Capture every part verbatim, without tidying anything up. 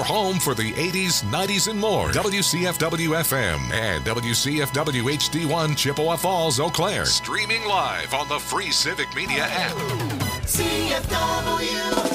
your home for the eighties, nineties, and more. W C F W F M and W C F W H D one Chippewa Falls, Eau Claire. Streaming live on the free Civic Media app. C F W.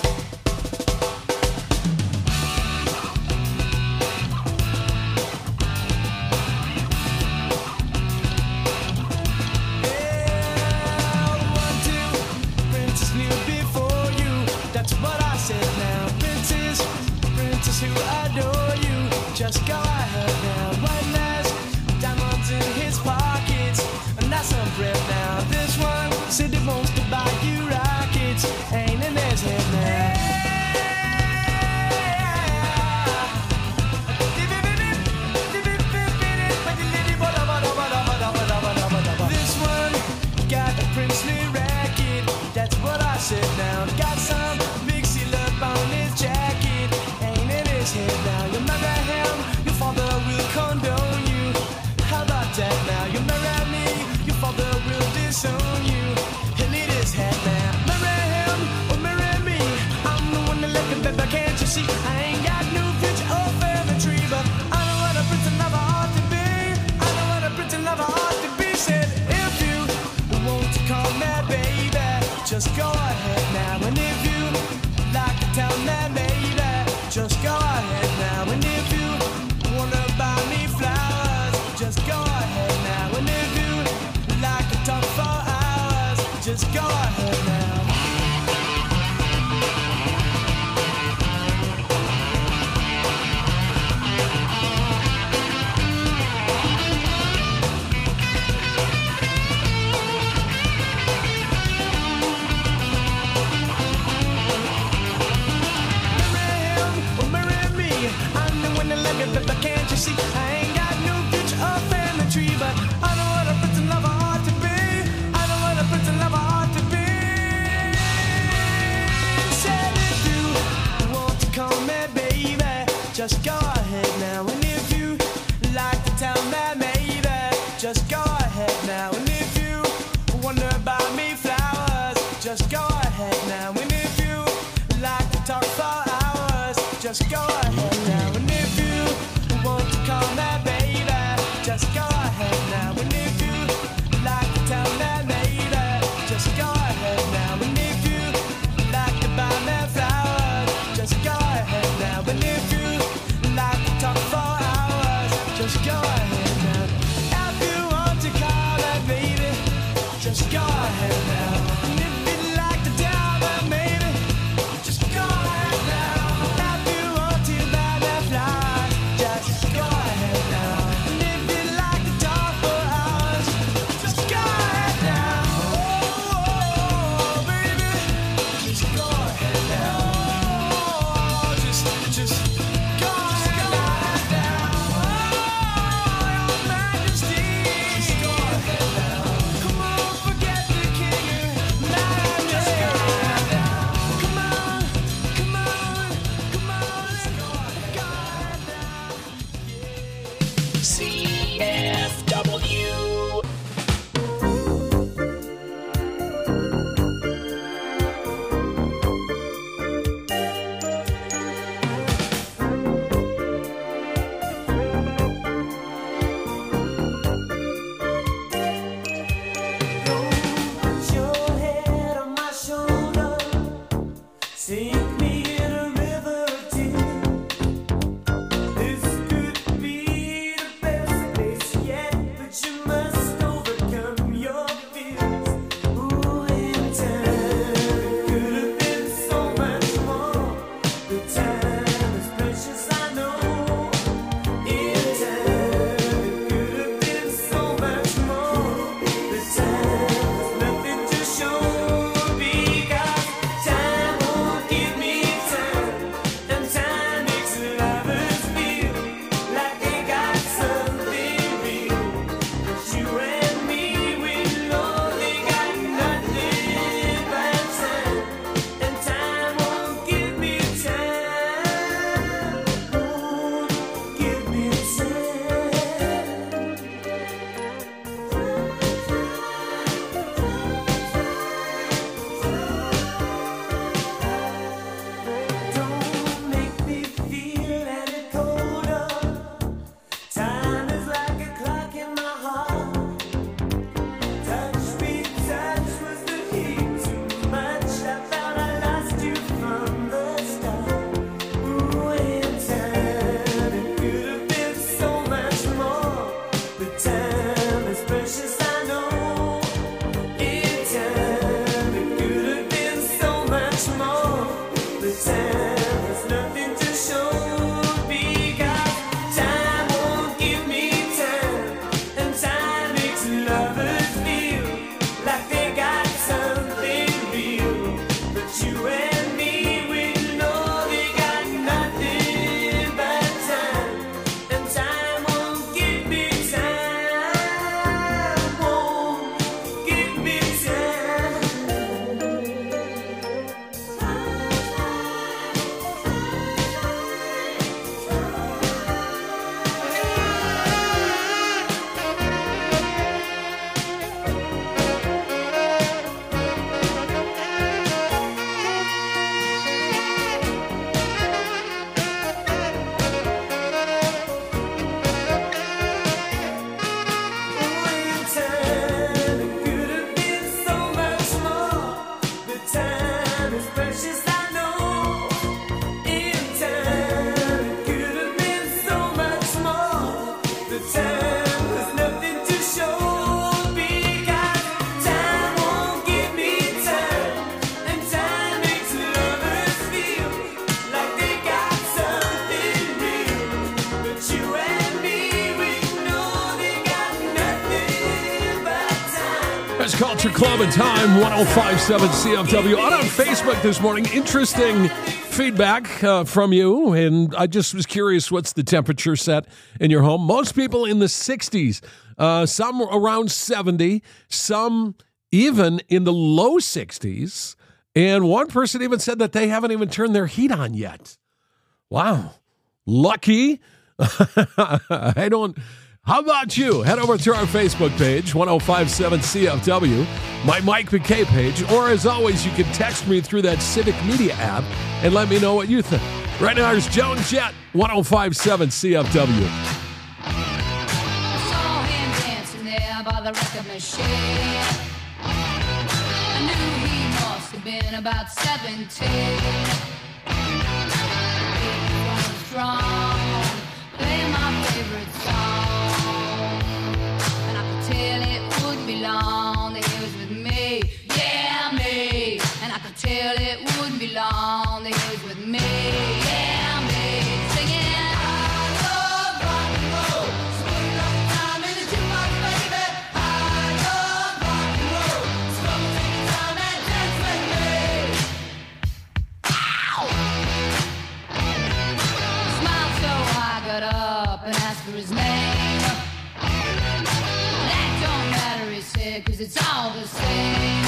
Who adore you, just go ahead now. One last diamonds in his pockets, and that's some bread now. This one said he wants to buy you rockets, ain't in his head now. This one got a princely racket, that's what I said now. Got some big seal up on his jacket. Now you marry him, your father will condone you. How about that now? You marry me, your father will disown you. He'll eat his head now. Marry him or marry me, I'm the one that let him baby, can't you see? I ain't got no future or family tree, but I know what a prince and lover ought to be. I know what a prince and lover ought to be. Said if you want to call me baby, just go ahead now. And if you like to tell me baby, just go ahead now. And if you wanna buy me flowers, just go ahead now. And if you like to talk for hours, just go ahead now. But can't you see, I ain't got no future or family tree, but I know what a prince and lover ought to be. I know what a prince and lover ought to be. West Culture Club and Time, one oh five point seven C F W. On, on Facebook this morning, interesting feedback uh, from you, and I just was curious, what's the temperature set in your home? Most people in the sixties, uh, some around seventy, some even in the low sixties, and one person even said that they haven't even turned their heat on yet. Wow. Lucky. I don't... How about you? Head over to our Facebook page, one oh five point seven C F W, my Mike McKay page, or as always, you can text me through that Civic Media app and let me know what you think. Right now, here's Joan Jett, one oh five point seven C F W. I saw him dancing there by the record machine. I knew he must have been about seventeen. He was strong, playing my favorite song. Till it wouldn't be long that he was with me, yeah, me. And I could tell it wouldn't be long that he was with me, yeah, me. Singing, I love rock and roll, spend a lot of time in the jukebox, baby. I love rock and roll, so come take your time and dance with me. Ow! He smiled so I got up and asked for his name. Cause it's all the same.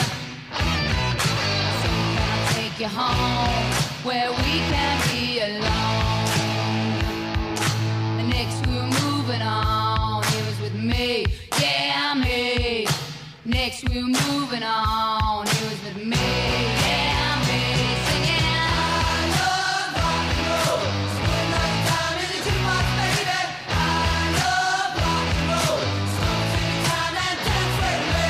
So can I take you home where we can be alone? And next we were moving on. He was with me, yeah, me. Next we were moving on. He was with me, yeah, me. Singing, I love rock and roll. Spend a lot of time in the jukebox, baby. I love rock and roll. So take your time and dance with me.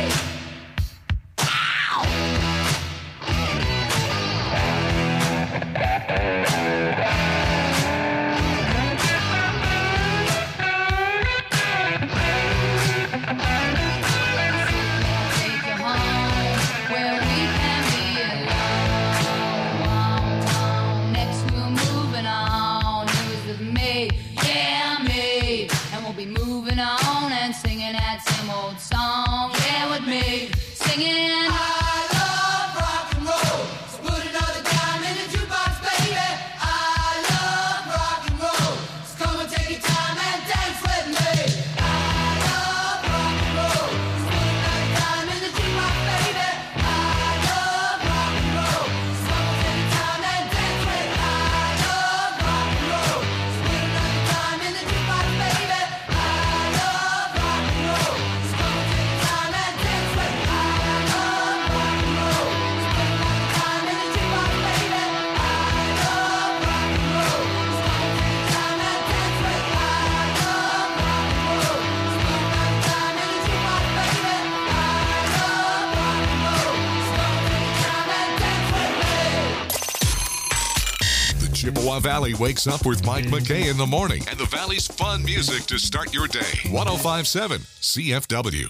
Chippewa Valley wakes up with Mike McKay in the morning and the Valley's fun music to start your day. one oh five point seven C F W.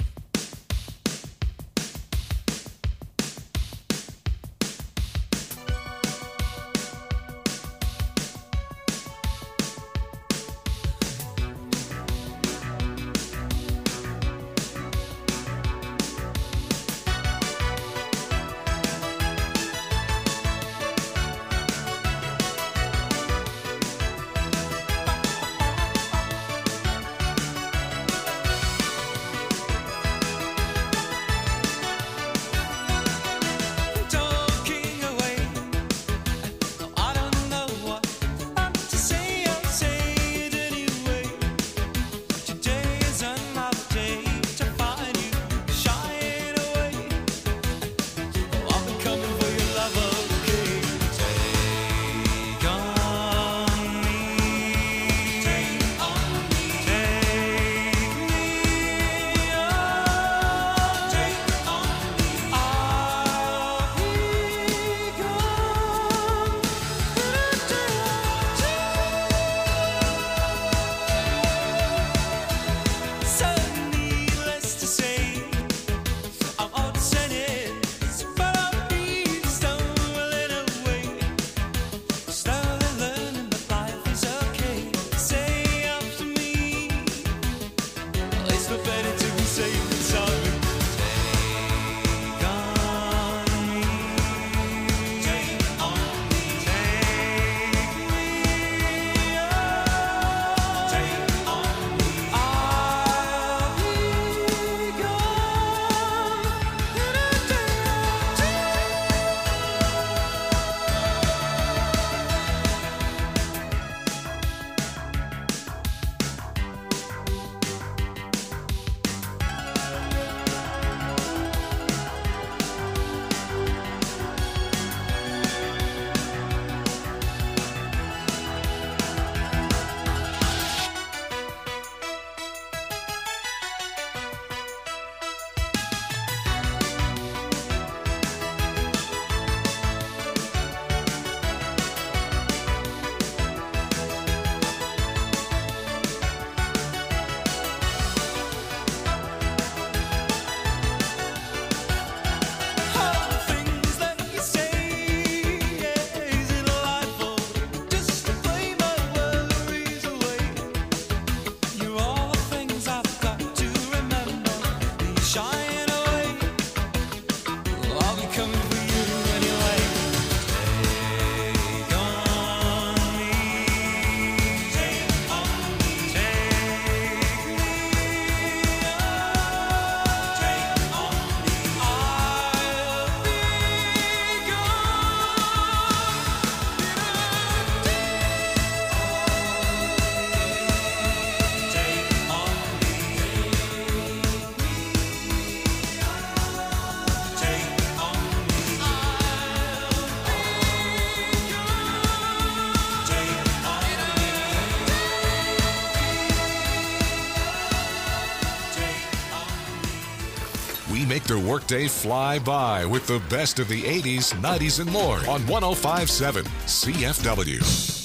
We make their workday fly by with the best of the eighties, nineties, and more on one oh five point seven C F W.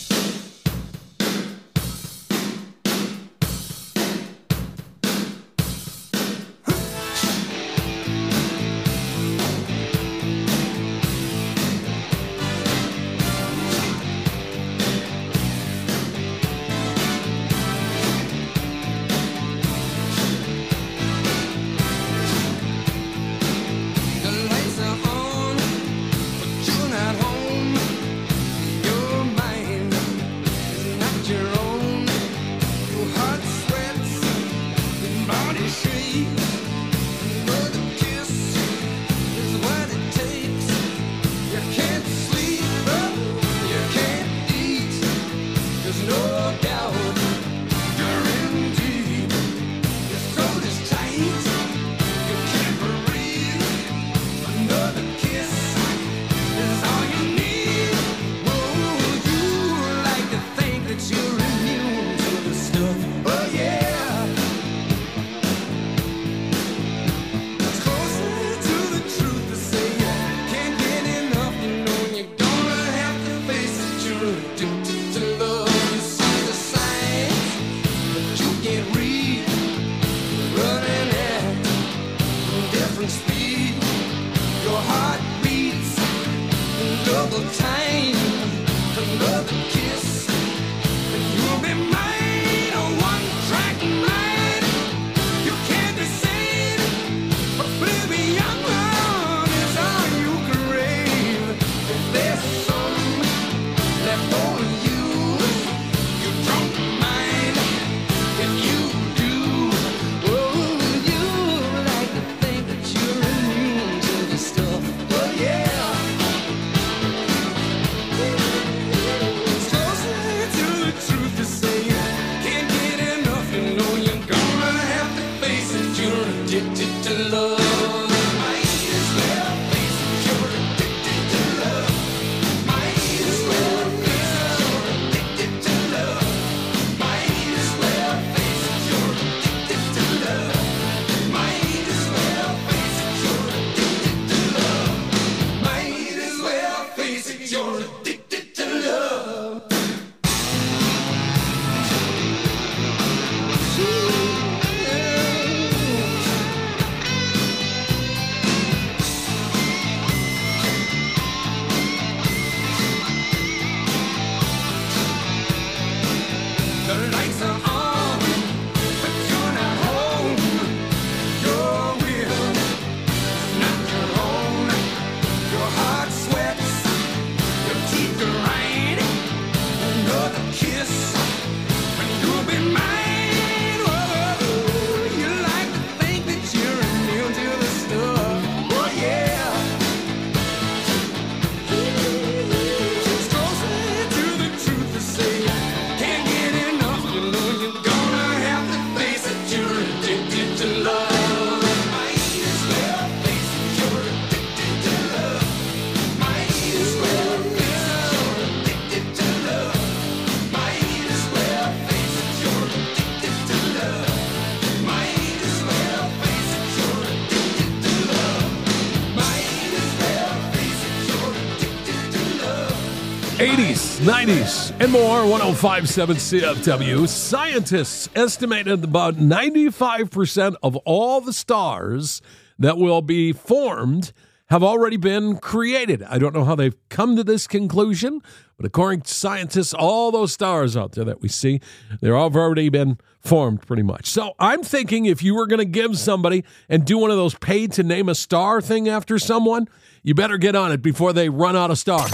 eighties, nineties, and more. one oh five point seven C F W. Scientists estimated about ninety-five percent of all the stars that will be formed have already been created. I don't know how they've come to this conclusion, but according to scientists, all those stars out there that we see, they're all already been formed pretty much. So I'm thinking if you were going to give somebody and do one of those paid to name a star thing after someone, you better get on it before they run out of stars.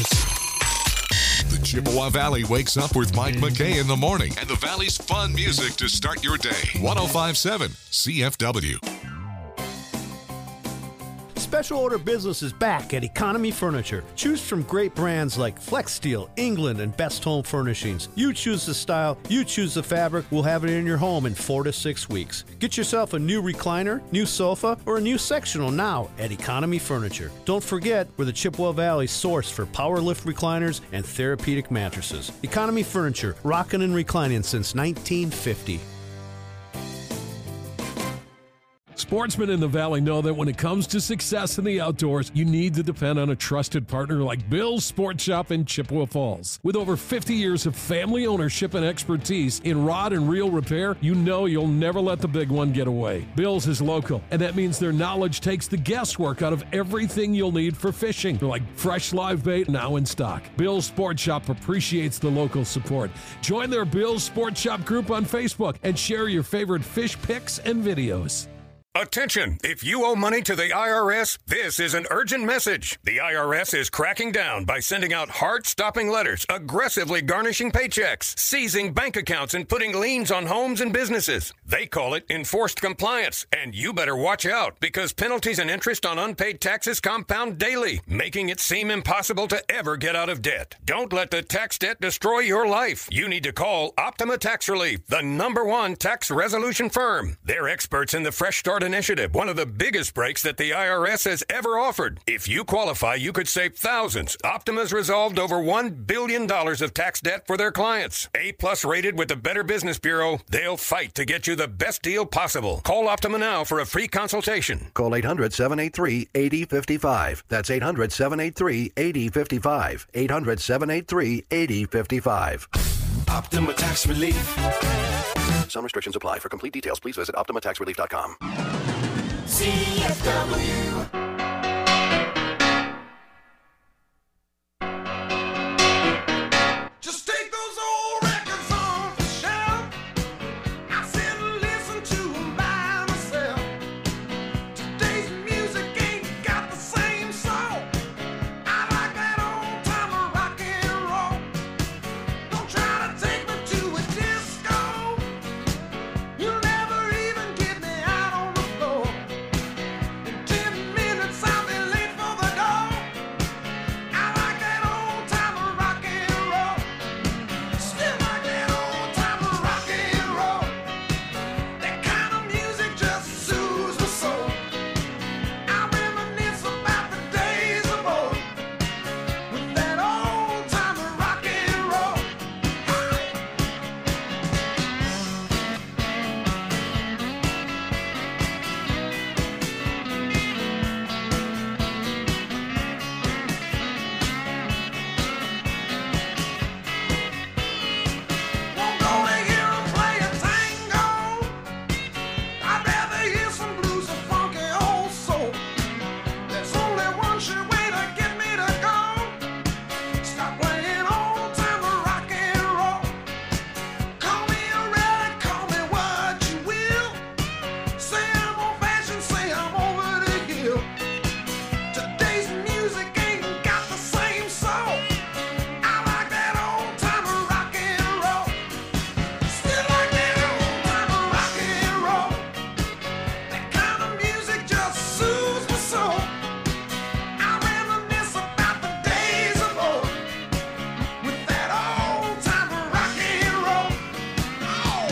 The Chippewa Valley wakes up with Mike McKay in the morning and the Valley's fun music to start your day. one oh five point seven C F W. Special order business is back at Economy Furniture. Choose from great brands like Flex Steel, England, and Best Home Furnishings. You choose the style, you choose the fabric, we'll have it in your home in four to six weeks. Get yourself a new recliner, new sofa, or a new sectional now at Economy Furniture. Don't forget, we're the Chippewa Valley source for power lift recliners and therapeutic mattresses. Economy Furniture, rockin' and reclining since nineteen fifty. Sportsmen in the Valley know that when it comes to success in the outdoors, you need to depend on a trusted partner like Bill's Sport Shop in Chippewa Falls. With over fifty years of family ownership and expertise in rod and reel repair, you know you'll never let the big one get away. Bill's is local, and that means their knowledge takes the guesswork out of everything you'll need for fishing, like fresh live bait now in stock. Bill's Sport Shop appreciates the local support. Join their Bill's Sport Shop group on Facebook and share your favorite fish pics and videos. Attention! If you owe money to the I R S, this is an urgent message. The I R S is cracking down by sending out heart-stopping letters, aggressively garnishing paychecks, seizing bank accounts, and putting liens on homes and businesses. They call it enforced compliance, and you better watch out because penalties and interest on unpaid taxes compound daily, making it seem impossible to ever get out of debt. Don't let the tax debt destroy your life. You need to call Optima Tax Relief, the number one tax resolution firm. They're experts in the Fresh Start Initiative, one of the biggest breaks that the I R S has ever offered. If you qualify, you could save thousands. Optima's resolved over one billion dollars of tax debt for their clients. A-plus rated with the Better Business Bureau, they'll fight to get you the best deal possible. Call Optima now for a free consultation. Call eight hundred, seven eight three, eight zero five five. That's eight hundred, seven eight three, eight zero five five. eight hundred, seven eight three, eight zero five five. Optima Tax Relief. Some restrictions apply. For complete details, please visit optima tax relief dot com. C F W. Just take those old records off the shelf. I sit and listen to them by myself. Today's music ain't got the same soul. I like that old time rock and roll. Don't try to take me to a disco. You'll never even get me out on the floor. In ten minutes I'll be late for the door. I like that old time rock and roll. Still like that old time rock and roll. That kind of music just soothes my soul. I reminisce about the days of old with that old time rock and roll. Won't go to hear 'em play a tango. I'd rather hear some blues or funky old soul. There's only one sure way to get me to go. Stop playing old time rock and roll. Call me a relic, call me what you will. Say I'm old fashioned, say I'm over the hill. Today's music ain't got the same soul. I like that old time rock and roll. Still like that old time rock and roll. That kind of music just soothes my soul. I reminisce about the days of old with that old time rock and roll. Oh.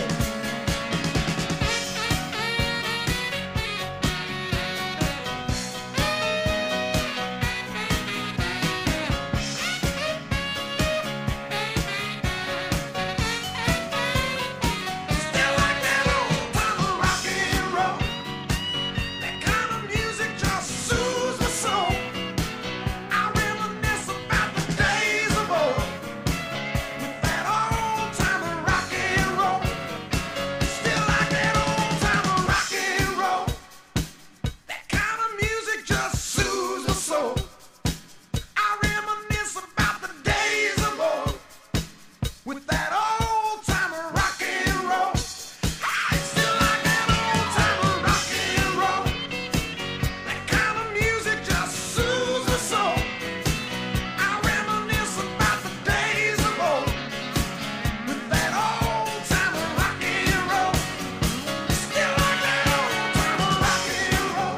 Still like that old time rock and roll. That kind of music just soothes my soul. I reminisce about the days of old with that old time rock and roll. Still like that old time rock and roll. That kind of music just soothes my soul. I reminisce about the days of old with that old time rock and roll. I still like that old time rock and roll. That kind of music just soothes my soul. I reminisce about the days of old with that old time rock and roll. Still like that old time rock and roll.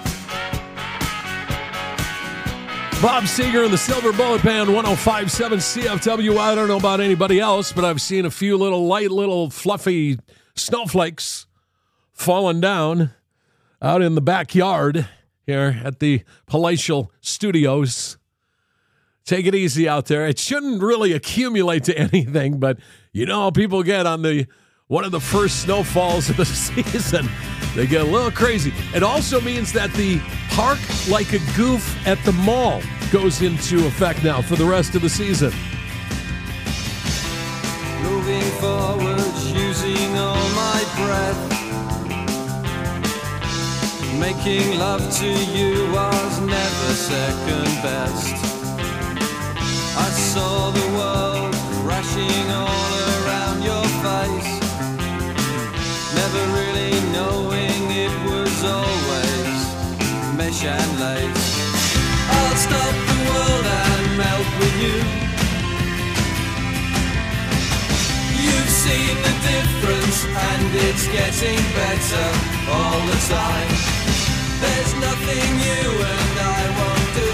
Bob Seger and the Silver Bullet Band, one oh five point seven C F W. I don't know about anybody else, but I've seen a few little light, little fluffy snowflakes falling down out in the backyard here at the Palatial Studios. Take it easy out there. It shouldn't really accumulate to anything, but you know how people get on the one of the first snowfalls of the season. They get a little crazy. It also means that the park like a goof at the mall goes into effect now for the rest of the season. Moving forward, using all my breath. Making love to you was never second best. I saw the world crashing all around your face, never really knowing it was always mesh and lace. I'll stop the world and melt with you. You've seen the difference and it's getting better all the time. There's nothing you and I won't do.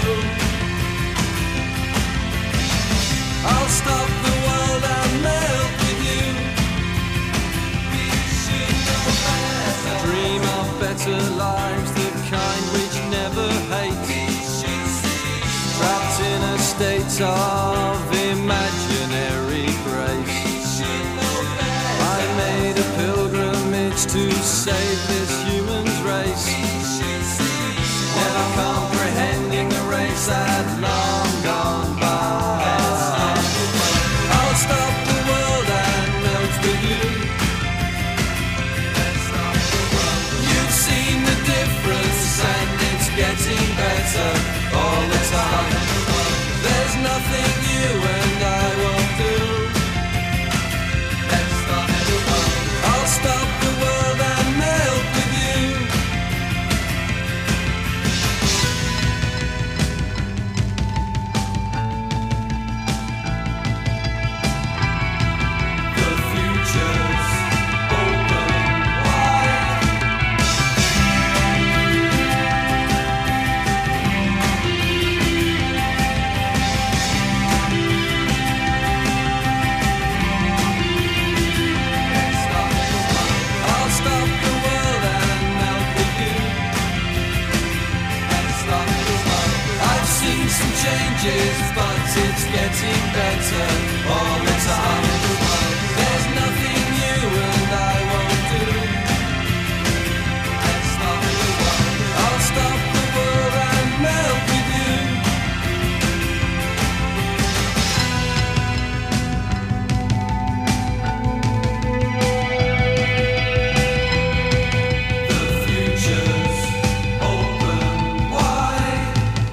I'll stop the world and melt with you. We should know better. Dream of better lives, the kind which never hate. Trapped in a state of imaginary grace. I made a pilgrimage to save this human's race. Never comprehending the race that long gone by. I'll stop the world and melt with you. You've seen the difference and it's getting better all the time. There's nothing you and I won't do. I'll stop the world and melt with you. Changes, but it's getting better all the time. There's nothing you and I won't do. I'll stop the world, I'll stop the world and melt with you. The future's open wide.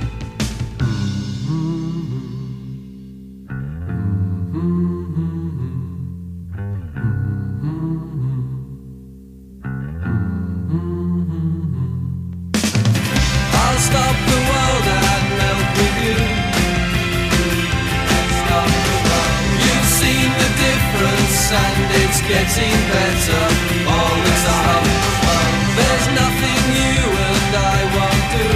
I'll stop the world and melt with you. Stop the world. You've seen the difference and it's getting better all the time. There's nothing you and I won't do.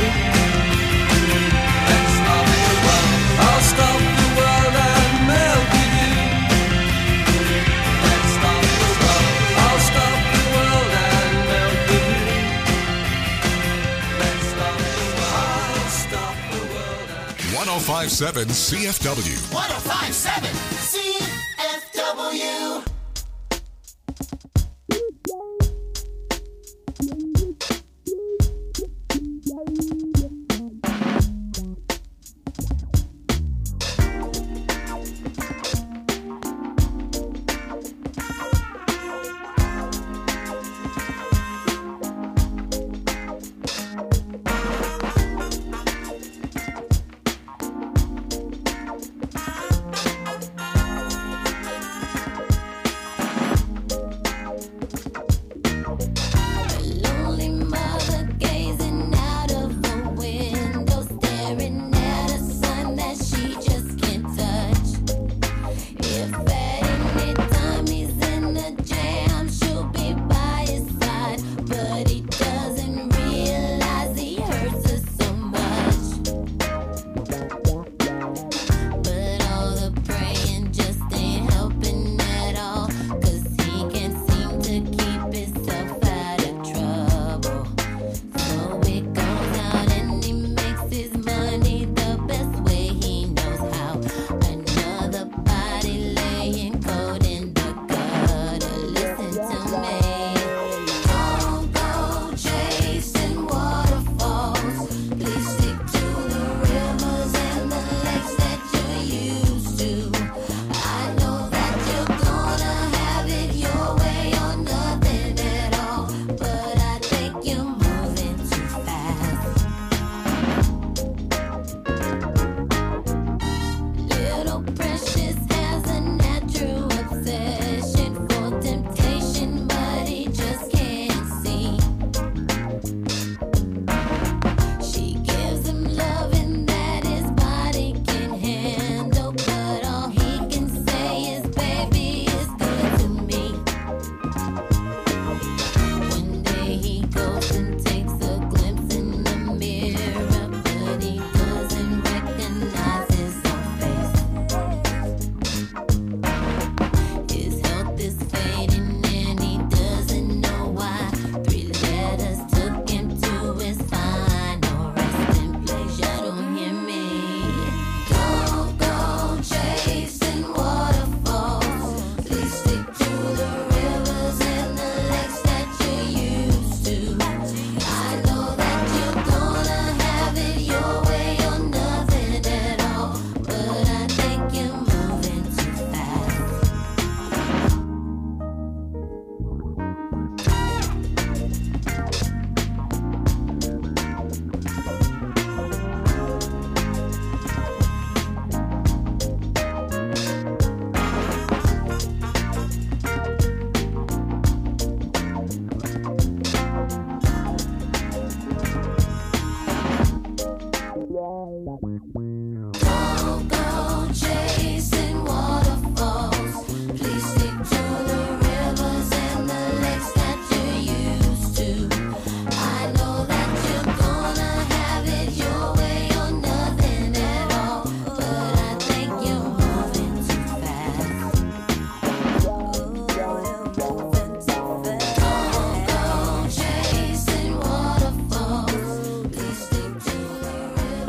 Stop the world. I'll stop the world and melt with you. Stop the world. I'll stop the world and melt with you. Let's stop the world. I'll stop the world and one oh five point seven C F W. one oh five point seven C F W.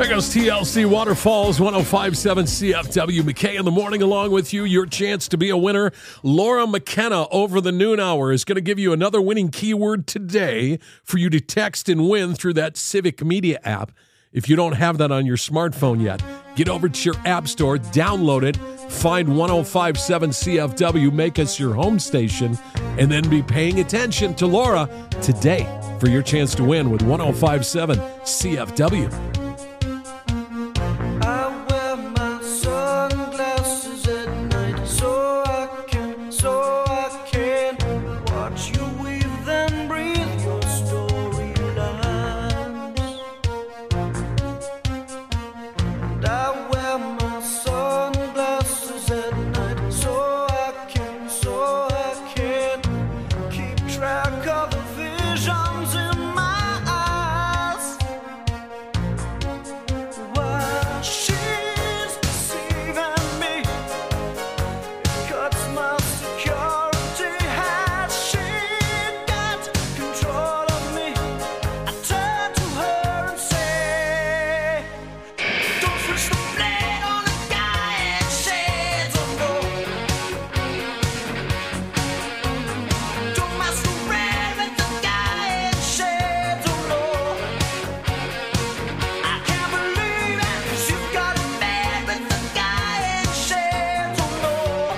There goes T L C Waterfalls, one oh five point seven C F W. McKay in the morning along with you. Your chance to be a winner. Laura McKenna over the noon hour is going to give you another winning keyword today for you to text and win through that Civic Media app. If you don't have that on your smartphone yet, get over to your app store, download it, find one oh five point seven C F W, make us your home station, and then be paying attention to Laura today for your chance to win with one oh five point seven C F W. I wear my sunglasses at night so I can, so I can watch you weave and breathe your storylines. And I wear my sunglasses at night so I can, so I can keep track of the visions in my eyes. While she's deceiving me, it cuts my security. Has she got control of me? I turn to her and say, don't switch the blade on a guy in shades of gold. Don't masquerade with the guy in shades of gold. I can't believe it, 'cause you got it bad with the guy in shades of gold.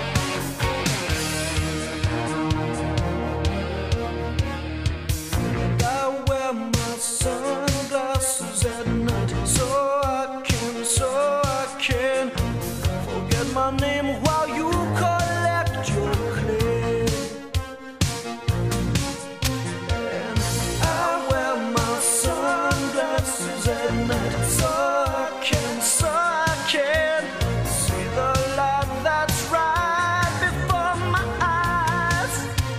I wear my sunglasses at night so I can, so I can forget my name while you collect your clay. And I wear my sunglasses at night so I can, so I can see the light that's right before my eyes.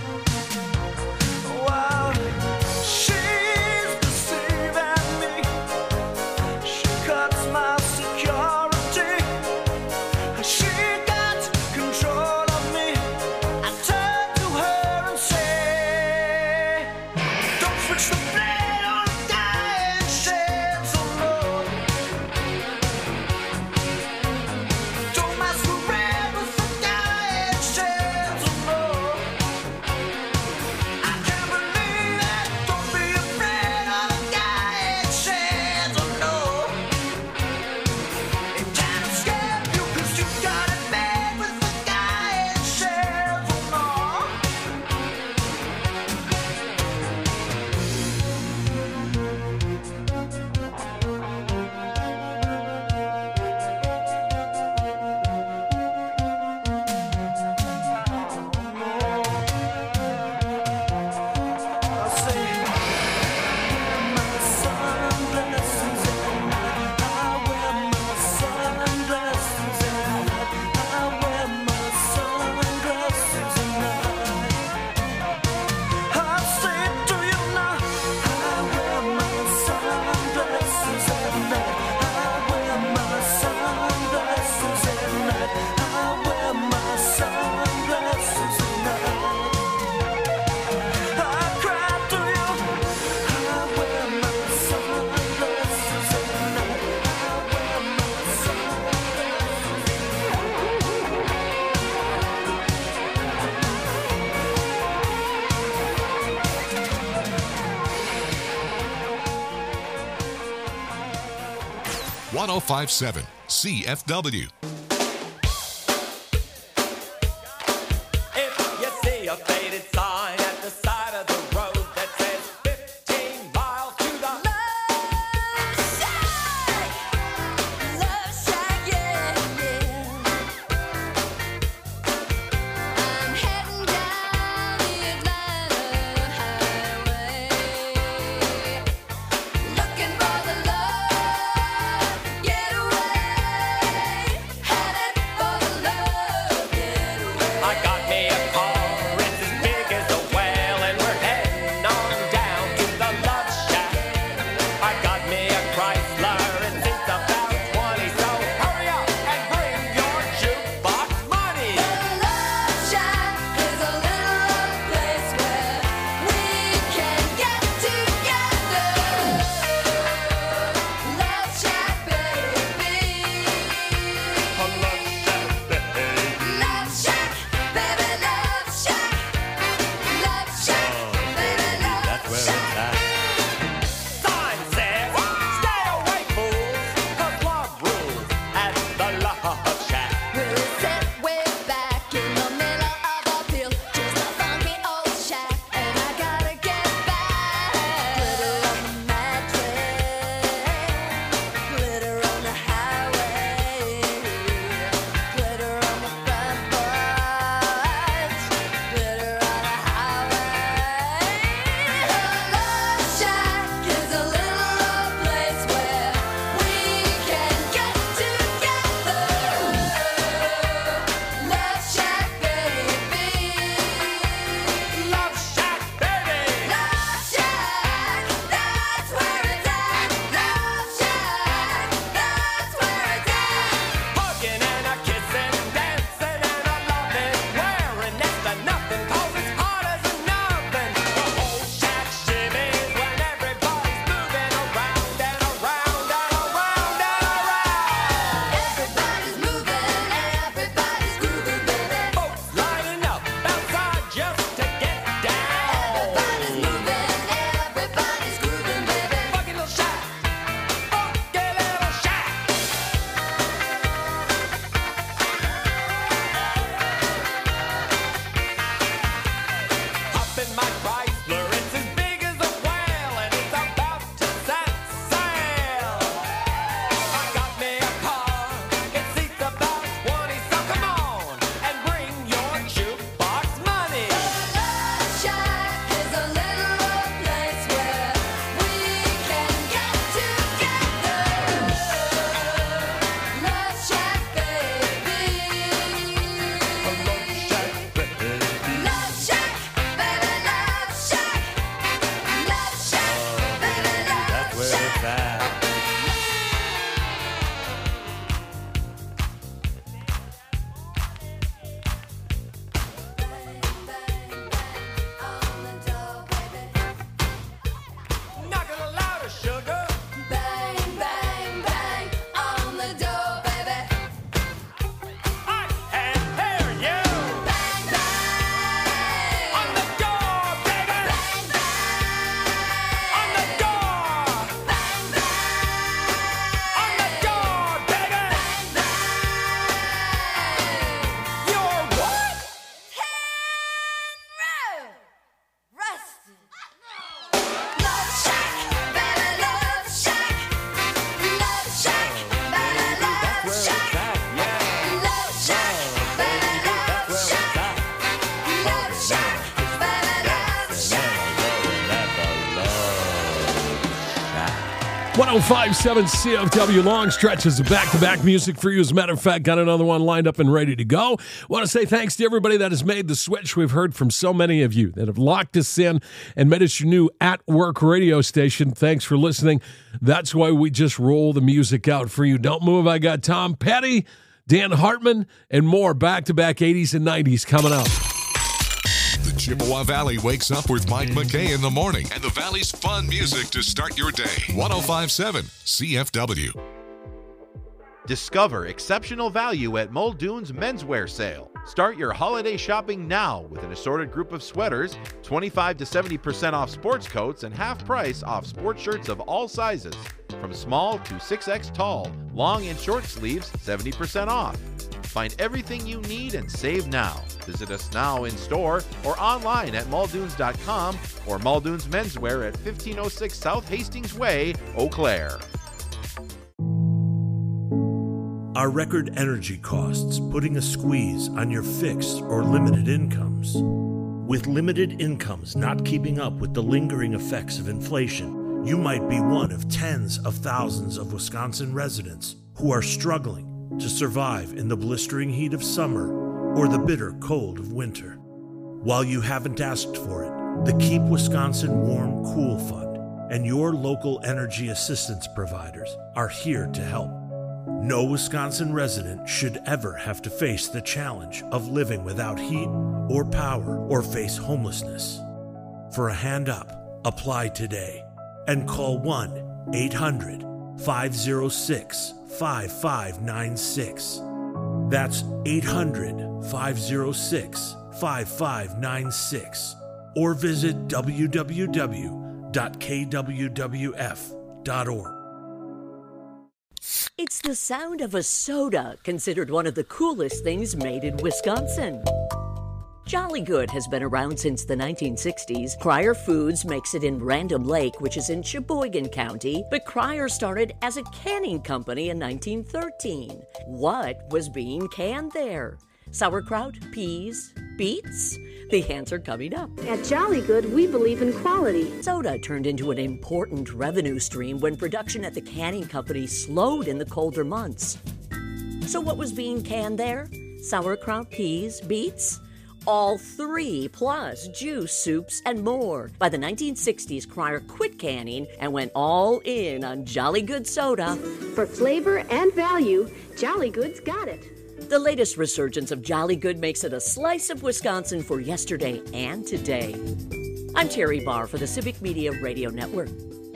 While she's deceiving me, she cuts my security. She got control of me. I turn to her and say, don't switch the blade on a guy in shades of gold. Don't masquerade with the guy in shades of gold. I can't believe it. Don't be afraid of the guy in shades of gold. It can't escape you 'cause you got it bad with the guy in shades of gold. I say, my sunglasses at night. I wear my sunglasses at night. I wear my sunglasses at night. I say it to you now. I wear my sunglasses at night. I wear my sunglasses at night. I wear my sunglasses at night. I cry to you. I wear my sunglasses at night. I wear my one oh five point seven C F W. If you see a faded sign at the side of the road that says fifteen miles to the Looking for the love, get away. oh five point seven C F W, long stretches of back-to-back music for you. As a matter of fact, got another one lined up and ready to go. Want to say thanks to everybody that has made the switch. We've heard from so many of you that have locked us in and made us your new at-work radio station. Thanks for listening. That's why we just roll the music out for you. Don't move. I got Tom Petty, Dan Hartman, and more back-to-back eighties and nineties coming up. The Chippewa Valley wakes up with Mike McKay in the morning and the Valley's fun music to start your day. one oh five point seven C F W. Discover exceptional value at Muldoon's Menswear Sale. Start your holiday shopping now with an assorted group of sweaters, twenty-five to seventy percent off sports coats, and half price off sports shirts of all sizes. From small to six X tall, long and short sleeves, seventy percent off. Find everything you need and save now. Visit us now in store or online at muldoons dot com or Muldoon's Menswear at fifteen oh six South Hastings Way, Eau Claire. Are record energy costs putting a squeeze on your fixed or limited incomes? With limited incomes not keeping up with the lingering effects of inflation, you might be one of tens of thousands of Wisconsin residents who are struggling to survive in the blistering heat of summer or the bitter cold of winter. While you haven't asked for it, the Keep Wisconsin Warm Cool Fund and your local energy assistance providers are here to help. No Wisconsin resident should ever have to face the challenge of living without heat or power or face homelessness. For a hand up, apply today and call one eight hundred five oh six five five nine six. That's eight hundred five oh six five five nine six. Or visit w w w dot k w w f dot org. It's the sound of a soda, considered one of the coolest things made in Wisconsin. Jolly Good has been around since the nineteen sixties. Cryer Foods makes it in Random Lake, which is in Sheboygan County, but Cryer started as a canning company in nineteen thirteen. What was being canned there? Sauerkraut, peas, beets? The answer coming up. At Jolly Good, we believe in quality. Soda turned into an important revenue stream when production at the canning company slowed in the colder months. So what was being canned there? Sauerkraut, peas, beets? All three, plus juice, soups, and more. By the nineteen sixties, Cryer quit canning and went all in on Jolly Good soda. For flavor and value, Jolly Good's got it. The latest resurgence of Jolly Good makes it a slice of Wisconsin for yesterday and today. I'm Terry Barr for the Civic Media Radio Network.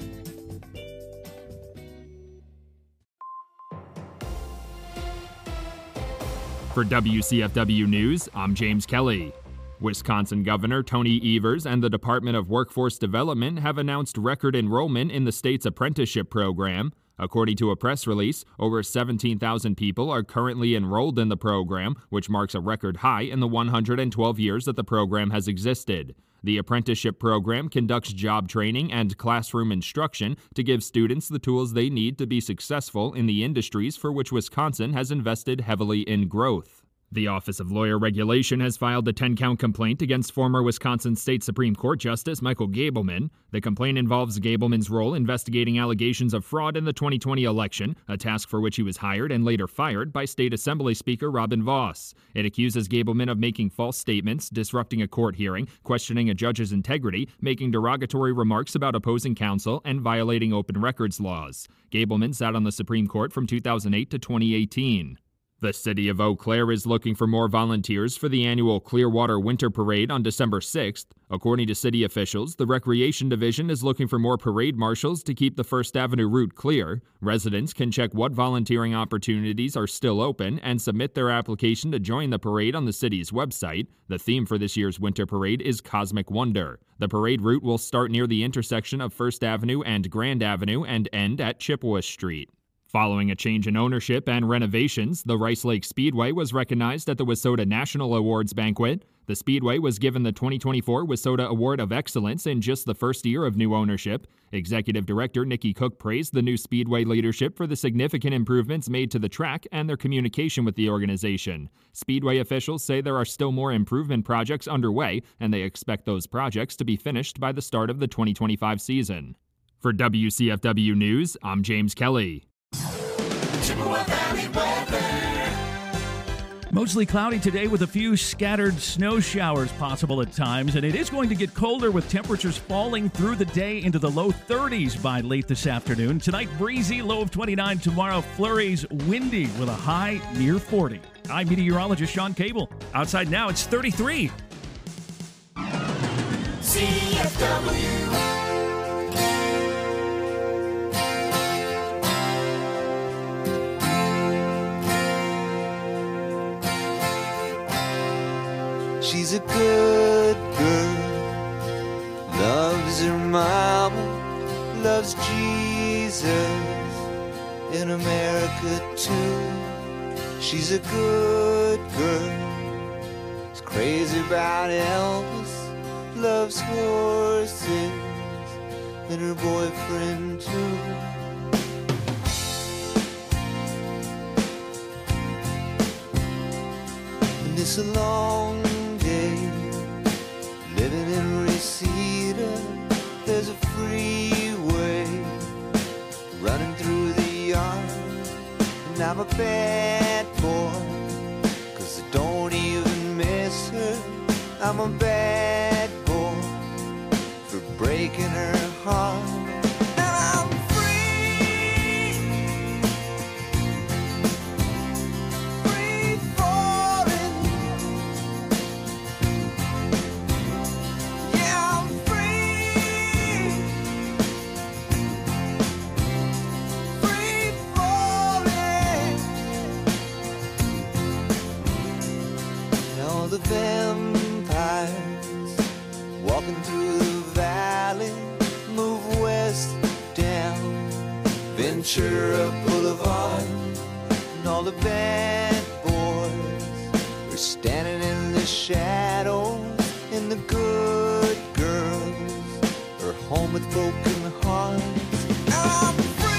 For W C F W News, I'm James Kelly. Wisconsin Governor Tony Evers and the Department of Workforce Development have announced record enrollment in the state's apprenticeship program. According to a press release, over seventeen thousand people are currently enrolled in the program, which marks a record high in the one hundred twelve years that the program has existed. The apprenticeship program conducts job training and classroom instruction to give students the tools they need to be successful in the industries for which Wisconsin has invested heavily in growth. The Office of Lawyer Regulation has filed a ten-count complaint against former Wisconsin State Supreme Court Justice Michael Gableman. The complaint involves Gableman's role investigating allegations of fraud in the twenty twenty election, a task for which he was hired and later fired by State Assembly Speaker Robin Vos. It accuses Gableman of making false statements, disrupting a court hearing, questioning a judge's integrity, making derogatory remarks about opposing counsel, and violating open records laws. Gableman sat on the Supreme Court from two thousand eight to twenty eighteen. The city of Eau Claire is looking for more volunteers for the annual Clearwater Winter Parade on December sixth. According to city officials, the Recreation Division is looking for more parade marshals to keep the First Avenue route clear. Residents can check what volunteering opportunities are still open and submit their application to join the parade on the city's website. The theme for this year's Winter Parade is Cosmic Wonder. The parade route will start near the intersection of First Avenue and Grand Avenue and end at Chippewa Street. Following a change in ownership and renovations, the Rice Lake Speedway was recognized at the WISSOTA National Awards banquet. The Speedway was given the twenty twenty-four WISSOTA Award of Excellence in just the first year of new ownership. Executive Director Nikki Cook praised the new Speedway leadership for the significant improvements made to the track and their communication with the organization. Speedway officials say there are still more improvement projects underway, and they expect those projects to be finished by the start of the twenty twenty-five season. For W C F W News, I'm James Kelly. Chippewa Valley weather. Mostly cloudy today with a few scattered snow showers possible at times, and it is going to get colder with temperatures falling through the day into the low thirties by late this afternoon. Tonight, breezy, low of twenty-nine. Tomorrow, flurries, windy with a high near forty. I'm meteorologist Sean Cable. Outside now, it's thirty-three. C F W. She's a good girl, loves her mama, loves Jesus, in America too. She's a good girl, is crazy about Elvis, loves horses, and her boyfriend too. And it's a long living in Reseda, there's a freeway running through the yard. And I'm a bad boy, cause I don't even miss her. I'm a bad boy for breaking her heart. The vampires walking through the valley move west down Ventura Boulevard, and all the bad boys are standing in the shadows, and the good girls are home with broken hearts. I'm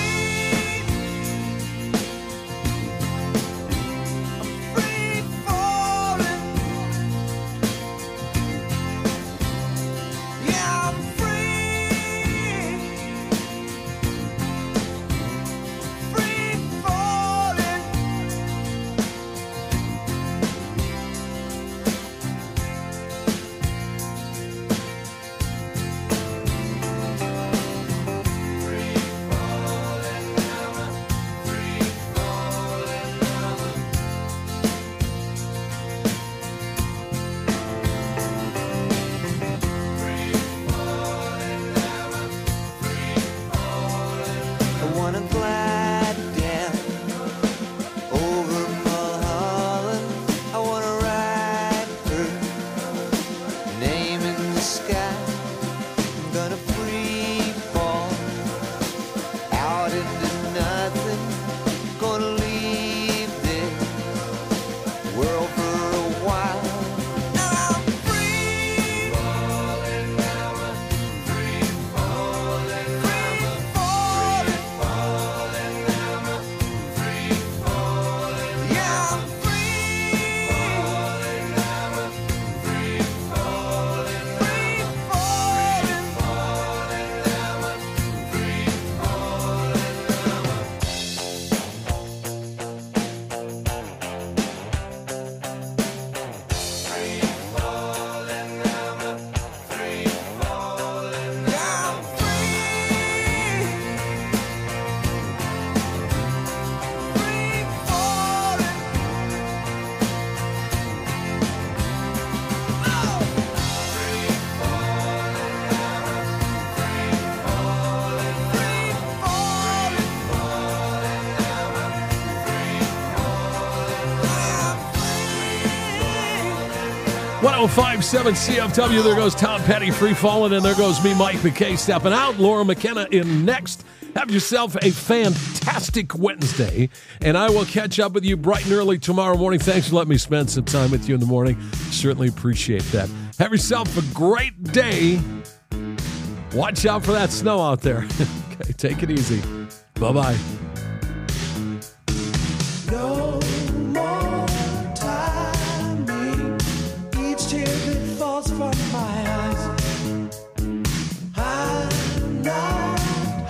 one oh five point seven C F W. There goes Tom Petty, Free Fallin', and there goes me, Mike McKay, stepping out. Laura McKenna in next. Have yourself a fantastic Wednesday, and I will catch up with you bright and early tomorrow morning. Thanks for letting me spend some time with you in the morning. Certainly appreciate that. Have yourself a great day. Watch out for that snow out there. Okay, take it easy. Bye-bye. No more timing. Each tear that falls from my eyes, I'm not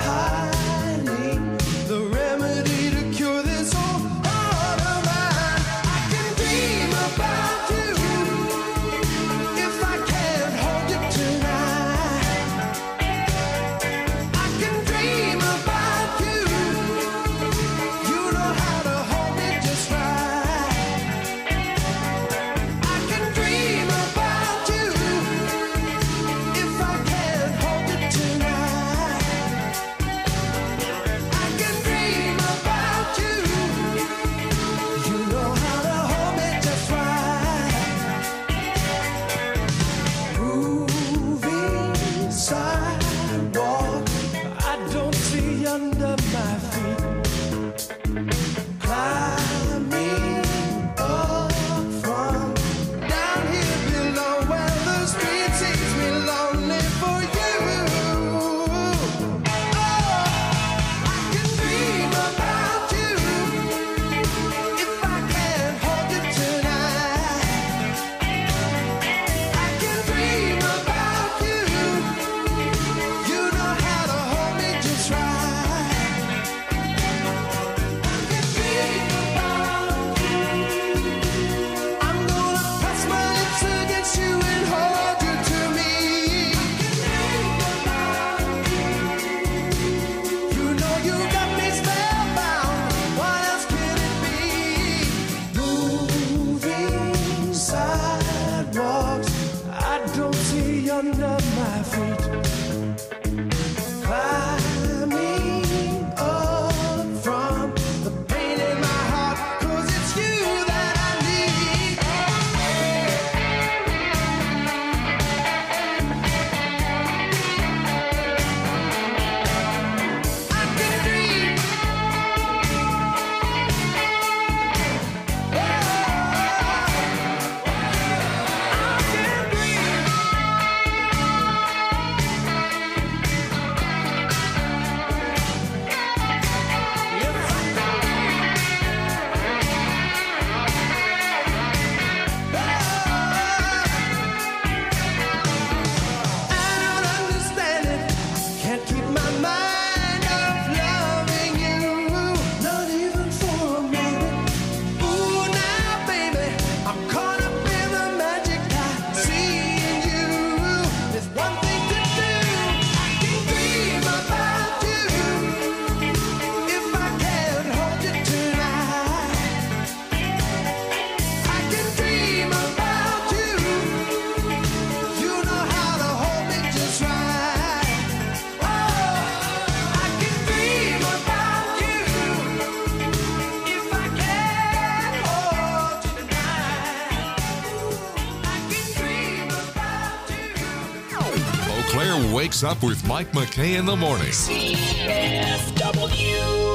wakes up with Mike McKay in the morning. C F W.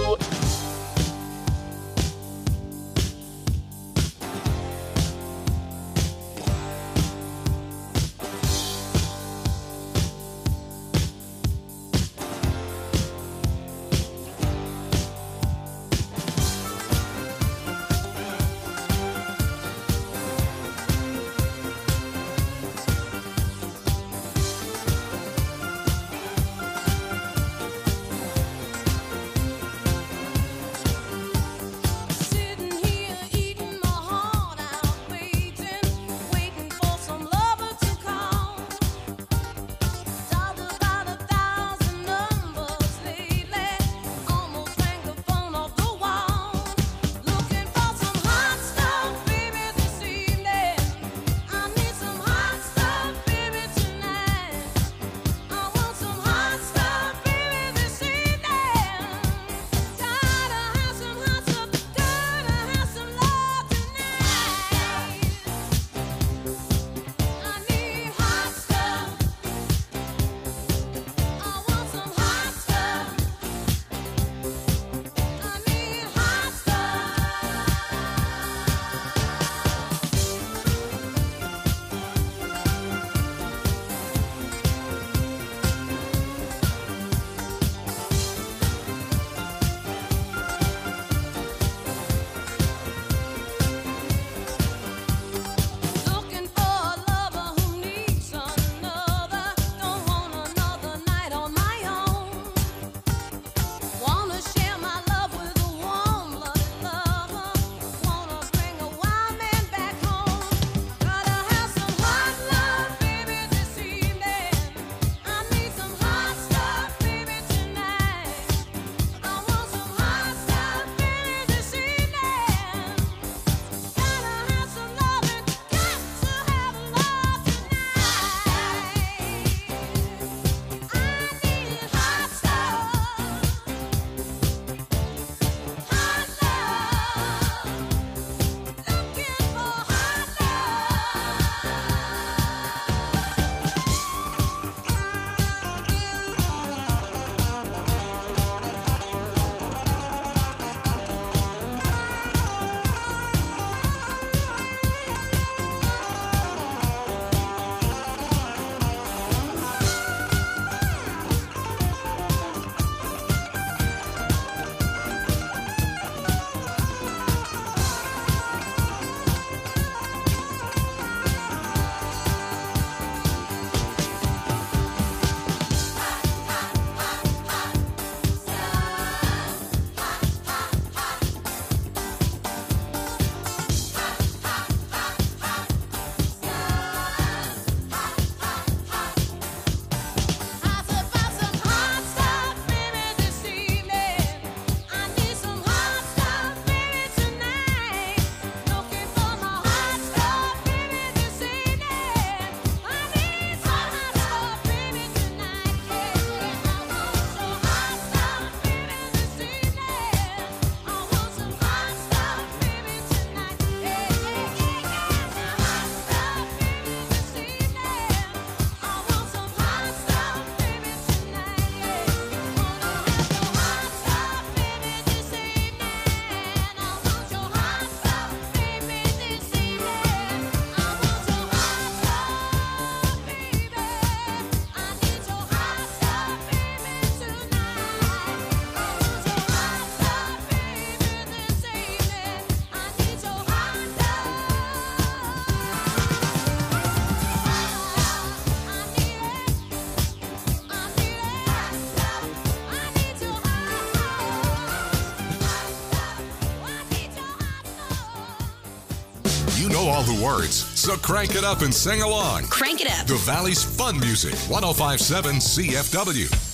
You know all the words, so crank it up and sing along. Crank it up. The Valley's fun music, one oh five point seven C F W.